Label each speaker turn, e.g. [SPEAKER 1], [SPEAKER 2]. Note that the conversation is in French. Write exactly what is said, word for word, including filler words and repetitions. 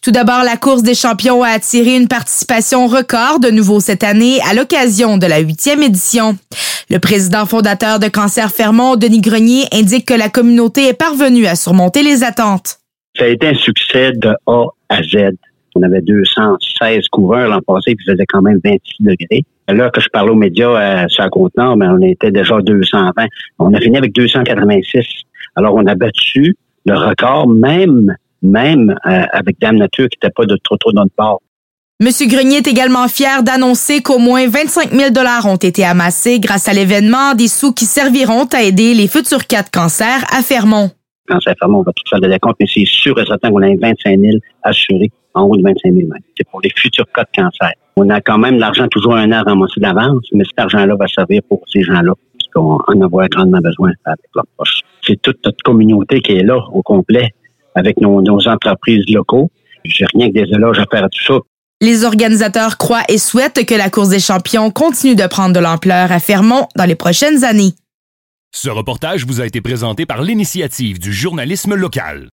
[SPEAKER 1] Tout d'abord, la course des champions a attiré une participation record de nouveau cette année à l'occasion de la huitième édition. Le président fondateur de Cancer Fermont, Denis Grenier, indique que la communauté est parvenue à surmonter les attentes.
[SPEAKER 2] Ça a été un succès de A à Z. On avait deux cent seize coureurs l'an passé, puis il faisait quand même vingt-six degrés. Là, que je parlais aux médias euh, sur la Côte-Nord, mais on était déjà à deux cent vingt. On a fini avec deux cent quatre-vingt-six. Alors, on a battu le record, même, même euh, avec Dame Nature, qui n'était pas de trop trop dans le port.
[SPEAKER 1] Monsieur Grenier est également fier d'annoncer qu'au moins vingt-cinq mille dollars ont été amassés grâce à l'événement, des sous qui serviront à aider les futurs cas de cancer à Fermont.
[SPEAKER 2] Cancer Fermont, on va tout faire de décompte, mais c'est sûr et certain qu'on a vingt-cinq mille assurés, en haut de vingt-cinq mille même. C'est pour les futurs cas de cancer. On a quand même l'argent toujours un an ramassé d'avance, mais cet argent-là va servir pour ces gens-là, parce qu'on en avoir grandement besoin avec leurs proches. C'est toute notre communauté qui est là, au complet, avec nos, nos entreprises locaux. J'ai rien que des éloges à faire à tout ça.
[SPEAKER 1] Les organisateurs croient et souhaitent que la course des champions continue de prendre de l'ampleur à Fermont dans les prochaines années.
[SPEAKER 3] Ce reportage vous a été présenté par l'Initiative du journalisme local.